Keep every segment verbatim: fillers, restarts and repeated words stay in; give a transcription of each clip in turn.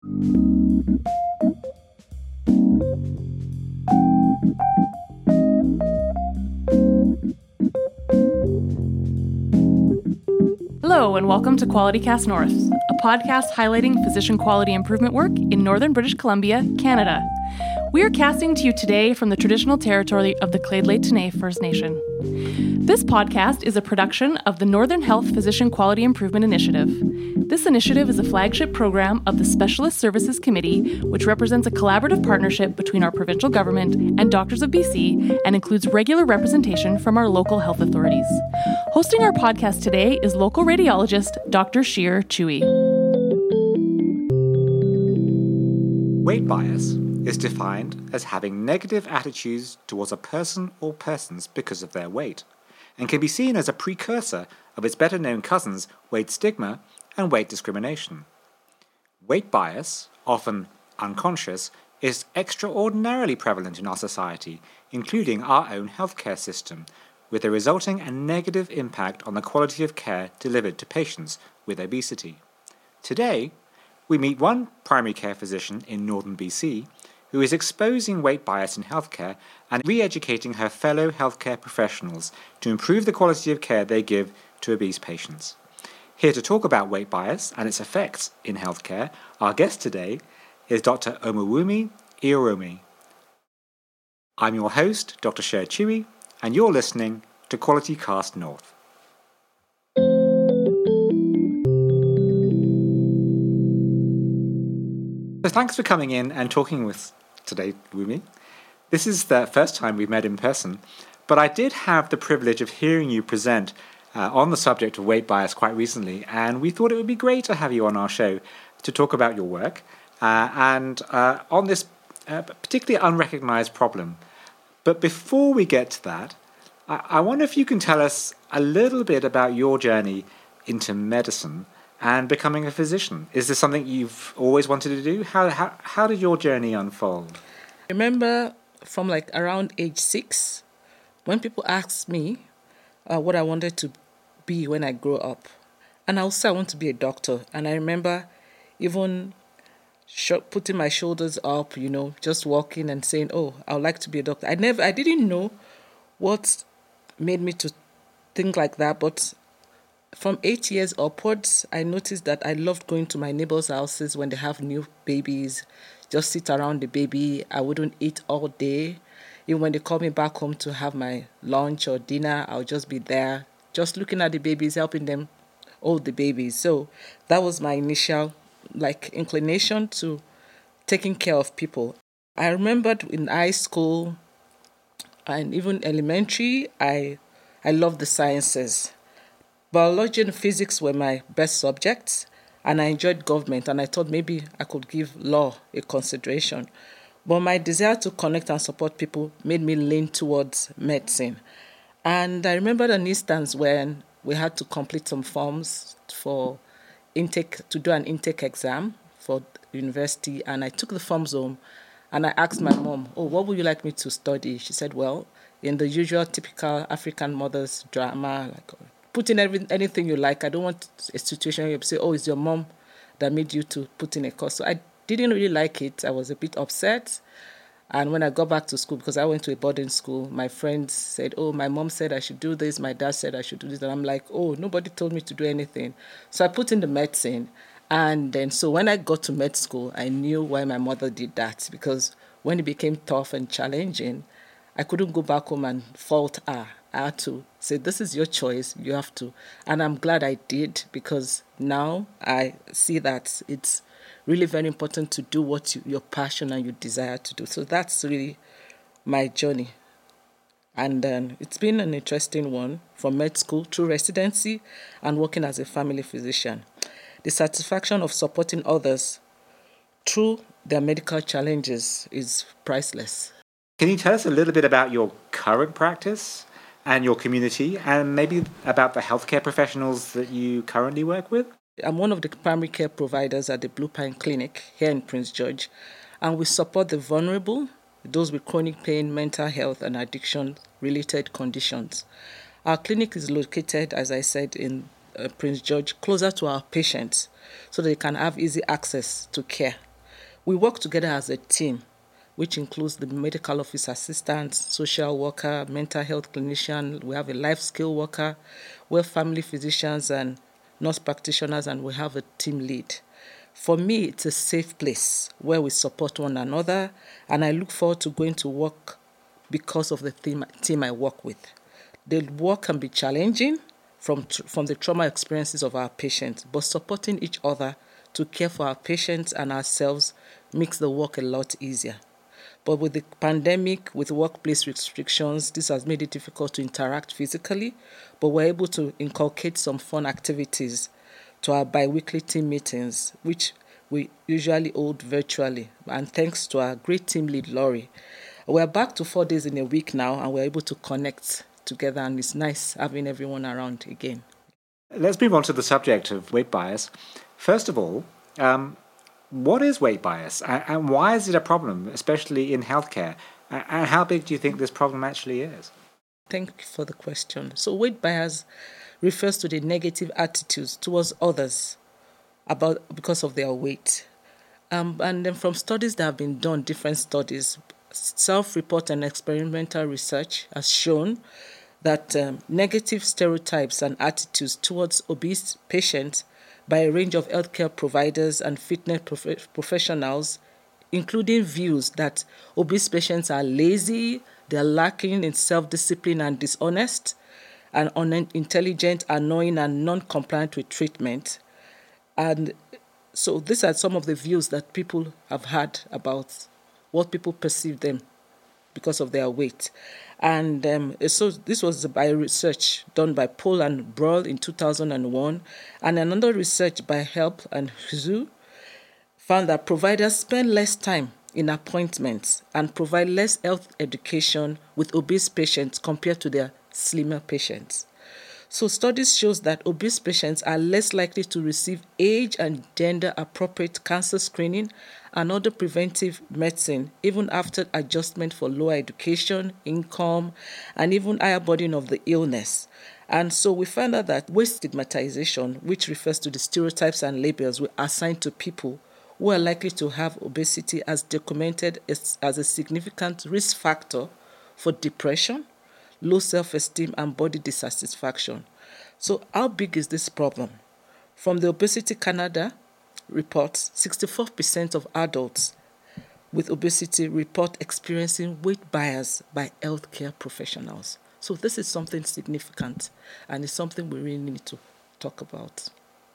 Hello, and welcome to QualityCast North, a podcast highlighting physician quality improvement work in northern British Columbia, Canada. We are casting to you today from the traditional territory of the Lheidli First Nation. This podcast is a production of the Northern Health Physician Quality Improvement Initiative. This initiative is a flagship program of the Specialist Services Committee, which represents a collaborative partnership between our provincial government and Doctors of B C and includes regular representation from our local health authorities. Hosting our podcast today is local radiologist Doctor Sheer Chewy. Weight bias is defined as having negative attitudes towards a person or persons because of their weight, and can be seen as a precursor of its better-known cousins, weight stigma and weight discrimination. Weight bias, often unconscious, is extraordinarily prevalent in our society, including our own healthcare system, with a resulting and negative impact on the quality of care delivered to patients with obesity. Today, we meet one primary care physician in northern B C who is exposing weight bias in healthcare and re-educating her fellow healthcare professionals to improve the quality of care they give to obese patients. Here to talk about weight bias and its effects in healthcare, our guest today is Doctor Omowumi Ioromi. I'm your host, Doctor Sheer Chewy, and you're listening to QualityCast North. So thanks for coming in and talking with today, Wumi. This is the first time we've met in person, but I did have the privilege of hearing you present uh, on the subject of weight bias quite recently, and we thought it would be great to have you on our show to talk about your work uh, and uh, on this uh, particularly unrecognized problem. But before we get to that, I-, I wonder if you can tell us a little bit about your journey into medicine and becoming a physician. Is this something you've always wanted to do? How how how did your journey unfold? I remember from like around age six, when people asked me uh, what I wanted to be when I grow up. And I would say I want to be a doctor. And I remember even sh- putting my shoulders up, you know, just walking and saying, oh, I would like to be a doctor. I never, I didn't know what made me to think like that, but from eight years upwards, I noticed that I loved going to my neighbors' houses when they have new babies, just sit around the baby. I wouldn't eat all day. Even when they call me back home to have my lunch or dinner, I'll just be there, just looking at the babies, helping them hold the babies. So that was my initial like inclination to taking care of people. I remembered in high school and even elementary, I I loved the sciences. Biology and physics were my best subjects, and I enjoyed government, and I thought maybe I could give law a consideration. But my desire to connect and support people made me lean towards medicine. And I remember an instance when we had to complete some forms for intake, to do an intake exam for university, and I took the forms home, and I asked my mom, oh, what would you like me to study? She said, well, in the usual typical African mother's drama, like put in every, anything you like. I don't want a situation where you say, oh, it's your mom that made you to put in a course. So I didn't really like it. I was a bit upset. And when I got back to school, because I went to a boarding school, my friends said, oh, my mom said I should do this. My dad said I should do this. And I'm like, oh, nobody told me to do anything. So I put in the medicine. And then, so when I got to med school, I knew why my mother did that. Because when it became tough and challenging, I couldn't go back home and fault her. I had to say, this is your choice, you have to. And I'm glad I did, because now I see that it's really very important to do what you, your passion and your desire to do. So that's really my journey. And um, it's been an interesting one from med school through residency and working as a family physician. The satisfaction of supporting others through their medical challenges is priceless. Can you tell us a little bit about your current practice and your community, and maybe about the healthcare professionals that you currently work with? I'm one of the primary care providers at the Blue Pine Clinic here in Prince George, and we support the vulnerable, those with chronic pain, mental health, and addiction-related conditions. Our clinic is located, as I said, in uh, Prince George, closer to our patients, so they can have easy access to care. We work together as a team, which includes the medical office assistant, social worker, mental health clinician. We have a life skill worker, we have family physicians and nurse practitioners, and we have a team lead. For me, it's a safe place where we support one another, and I look forward to going to work because of the team, team I work with. The work can be challenging from, from the trauma experiences of our patients, but supporting each other to care for our patients and ourselves makes the work a lot easier. But with the pandemic, with workplace restrictions, this has made it difficult to interact physically, but we're able to inculcate some fun activities to our bi-weekly team meetings, which we usually hold virtually. And thanks to our great team lead, Laurie, we're back to four days in a week now, and we're able to connect together, and it's nice having everyone around again. Let's move on to the subject of weight bias. First of all, um, what is weight bias, and why is it a problem, especially in healthcare? And how big do you think this problem actually is? Thank you for the question. So weight bias refers to the negative attitudes towards others about because of their weight. Um, and then from studies that have been done, different studies, self-report and experimental research has shown that um, negative stereotypes and attitudes towards obese patients by a range of healthcare providers and fitness prof- professionals, including views that obese patients are lazy, they're lacking in self-discipline and dishonest, and unintelligent, annoying, and non-compliant with treatment. And so these are some of the views that people have had about what people perceive them because of their weight. And um, so this was by research done by Paul and Broll in two thousand one, and another research by Help and Hsu found that providers spend less time in appointments and provide less health education with obese patients compared to their slimmer patients. So studies shows that obese patients are less likely to receive age and gender appropriate cancer screening and other preventive medicine even after adjustment for lower education, income, and even higher burden of the illness. And so we found out that weight stigmatization, which refers to the stereotypes and labels we assign to people who are likely to have obesity, as documented as, as a significant risk factor for depression, low self-esteem, and body dissatisfaction. So how big is this problem? From the Obesity Canada reports, sixty-four percent of adults with obesity report experiencing weight bias by healthcare professionals. So this is something significant, and it's something we really need to talk about.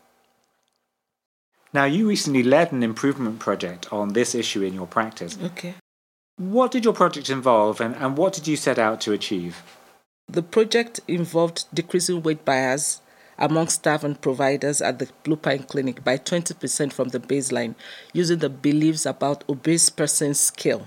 Now, you recently led an improvement project on this issue in your practice. Okay. What did your project involve, and, and what did you set out to achieve? The project involved decreasing weight bias among staff and providers at the Blue Pine Clinic by twenty percent from the baseline, using the Beliefs About Obese Persons scale.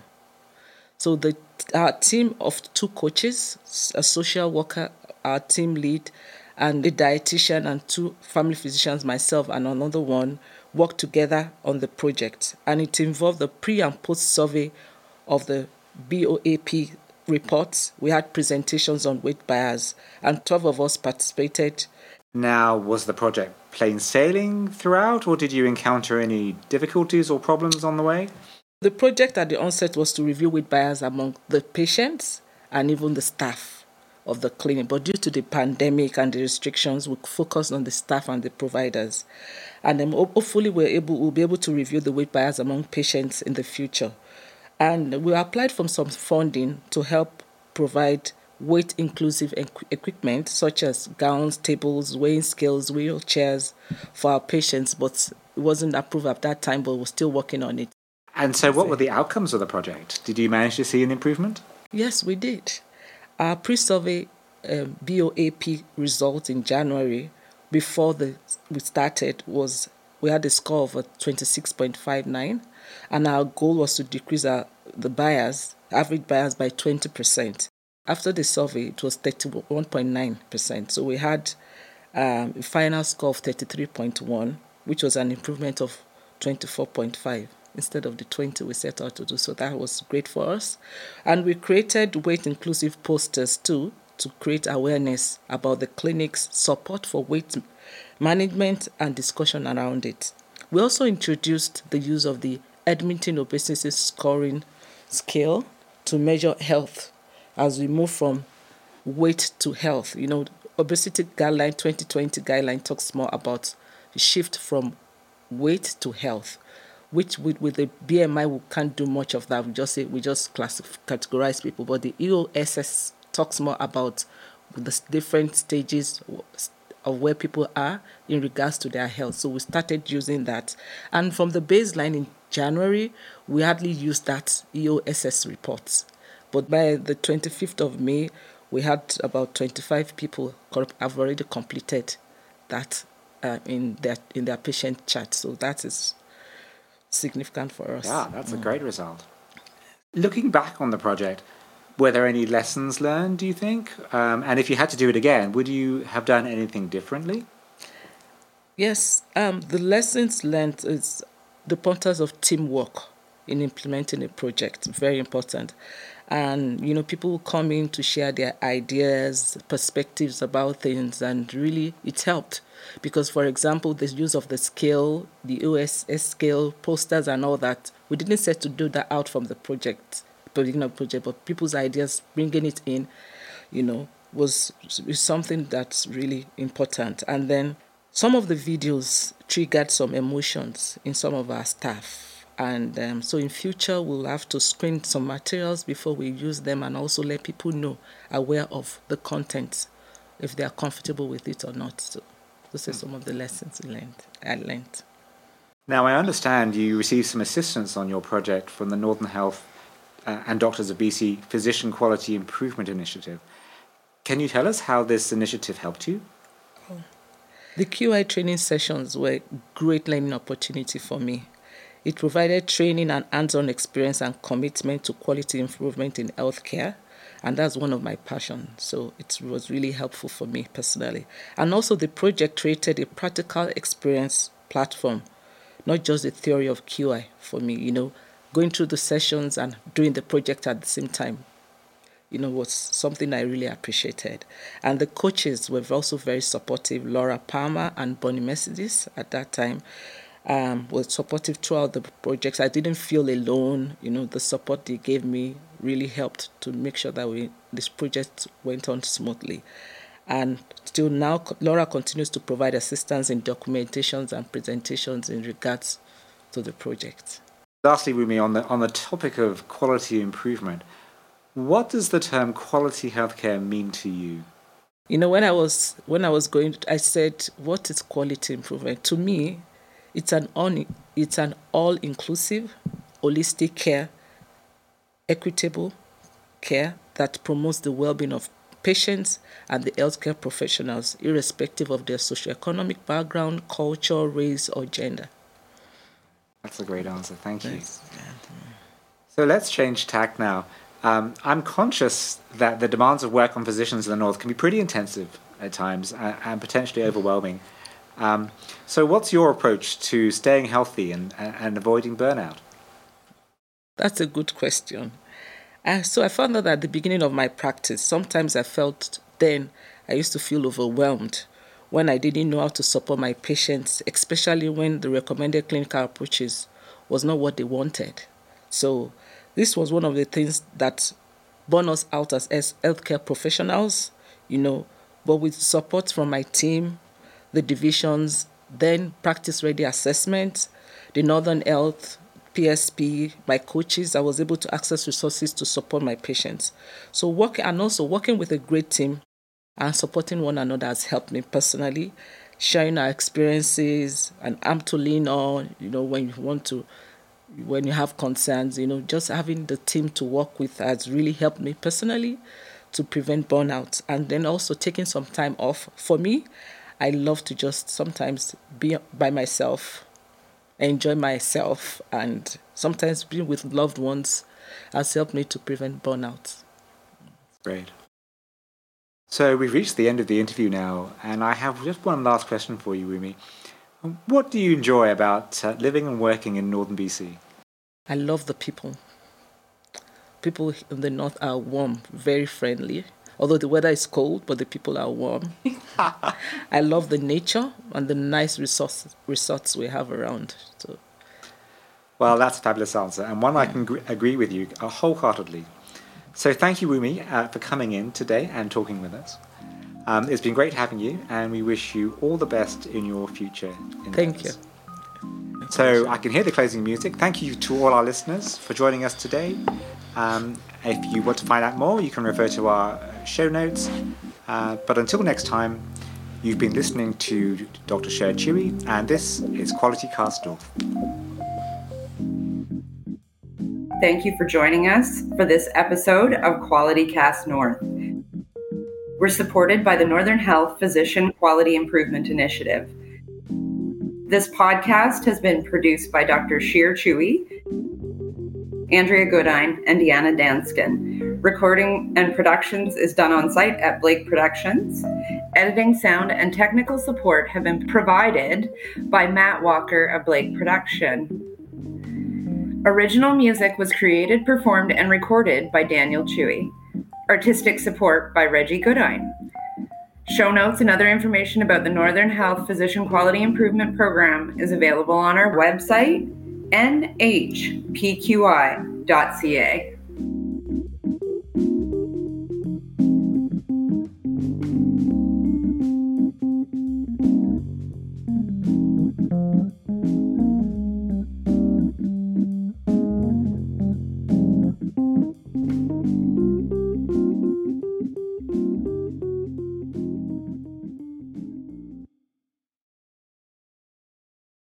So the our team of two coaches, a social worker, our team lead, and a dietitian and two family physicians, myself and another one, worked together on the project. And it involved the pre and post survey of the B O A P reports. We had presentations on weight bias, and twelve of us participated. Now, was the project plain sailing throughout, or did you encounter any difficulties or problems on the way? The project at the onset was to review weight bias among the patients and even the staff of the clinic. But due to the pandemic and the restrictions, we focused on the staff and the providers. And then hopefully we're able, we'll be able to review the weight bias among patients in the future. And we applied for some funding to help provide weight-inclusive equipment, such as gowns, tables, weighing scales, wheelchairs for our patients, but it wasn't approved at that time, but we're still working on it. And so what were the outcomes of the project? Did you manage to see an improvement? Yes, we did. Our pre-survey um, B O A P results in January, before the we started, was we had a score of a twenty-six point five nine, and our goal was to decrease our, the bias, average bias, by twenty percent. After the survey, it was thirty-one point nine percent. So we had um, a final score of thirty-three point one, which was an improvement of twenty-four point five instead of the twenty we set out to do. So that was great for us. And we created weight-inclusive posters too, to create awareness about the clinic's support for weight management and discussion around it. We also introduced the use of the Edmonton Obesity Scoring Scale to measure health as we move from weight to health. You know, Obesity Guideline twenty twenty guideline talks more about the shift from weight to health, which with, with the B M I we can't do much of that. We just say we just classify, categorize people. But the E O S S talks more about the different stages of where people are in regards to their health. So we started using that. And from the baseline in January, we hardly used that E O S S reports. But by the twenty-fifth of May, we had about twenty-five people have already completed that uh, in their in their patient chart. So that is significant for us. Yeah, that's mm. a great result. Looking back on the project, were there any lessons learned, do you think? Um, and if you had to do it again, would you have done anything differently? Yes, um, the lessons learned is the importance of teamwork in implementing a project. Very important. And, you know, people will come in to share their ideas, perspectives about things, and really it helped. Because, for example, the use of the scale, the O S S scale, posters and all that, we didn't set to do that out from the project, beginning of project, but people's ideas, bringing it in, you know, was, was something that's really important. And then some of the videos triggered some emotions in some of our staff. And um, so in future, we'll have to screen some materials before we use them and also let people know, aware of the content, if they are comfortable with it or not. So those are some of the lessons I learned. I learned. Now, I understand you received some assistance on your project from the Northern Health uh, and Doctors of B C Physician Quality Improvement Initiative. Can you tell us how this initiative helped you? Oh. The Q I training sessions were a great learning opportunity for me. It provided training and hands-on experience and commitment to quality improvement in healthcare, and that's one of my passions. So it was really helpful for me personally. And also the project created a practical experience platform, not just the theory of Q I for me, you know, going through the sessions and doing the project at the same time, you know, was something I really appreciated. And the coaches were also very supportive. Laura Palmer and Bonnie Mercedes at that time um, were supportive throughout the projects. I didn't feel alone. You know, the support they gave me really helped to make sure that we this project went on smoothly. And still now, Laura continues to provide assistance in documentations and presentations in regards to the project. Lastly, Rumi, on the on the topic of quality improvement, what does the term quality healthcare mean to you? You know, when I was when I was going, I said, "What is quality improvement?" To me, it's an on, it's an all-inclusive, holistic care, equitable care that promotes the well-being of patients and the healthcare professionals, irrespective of their socioeconomic background, culture, race, or gender. That's a great answer. Thank you. Yes. So let's change tack now. Um, I'm conscious that the demands of work on physicians in the North can be pretty intensive at times and, and potentially overwhelming. Um, so what's your approach to staying healthy and, and avoiding burnout? That's a good question. Uh, so I found out that at the beginning of my practice, sometimes I felt then I used to feel overwhelmed when I didn't know how to support my patients, especially when the recommended clinical approaches was not what they wanted. So this was one of the things that burned us out as, as healthcare professionals, you know, but with support from my team, the divisions, then practice-ready assessment, the Northern Health, P S P, my coaches, I was able to access resources to support my patients. So working and also working with a great team and supporting one another has helped me personally, sharing our experiences and arm to lean on, you know, when you want to, when you have concerns, you know, just having the team to work with has really helped me personally to prevent burnout. And then also taking some time off. For me, I love to just sometimes be by myself, enjoy myself, and sometimes being with loved ones has helped me to prevent burnout. Great. So we've reached the end of the interview now, and I have just one last question for you, Rumi. What do you enjoy about uh, living and working in Northern B C? I love the people. People in the North are warm, very friendly. Although the weather is cold, but the people are warm. I love the nature and the nice resources, resorts we have around. So. Well, that's a fabulous answer, and one I can gr- agree with you uh, wholeheartedly. So thank you, Wumi, uh, for coming in today and talking with us. Um, it's been great having you, and we wish you all the best in your future endeavors. Thank you. So I can hear the closing music. Thank you to all our listeners for joining us today. Um, if you want to find out more, you can refer to our show notes. Uh, but until next time, you've been listening to Doctor Cher Chewy, and this is Quality Cast North. Thank you for joining us for this episode of Quality Cast North. We're supported by the Northern Health Physician Quality Improvement Initiative. This podcast has been produced by Doctor Cher Chewy, Andrea Goodine, and Deanna Danskin. Recording and productions is done on site at Blake Productions. Editing, sound, and technical support have been provided by Matt Walker of Blake Production. Original music was created, performed, and recorded by Daniel Chewy. Artistic support by Reggie Goodine. Show notes and other information about the Northern Health Physician Quality Improvement Program is available on our website, N H P Q I dot C A.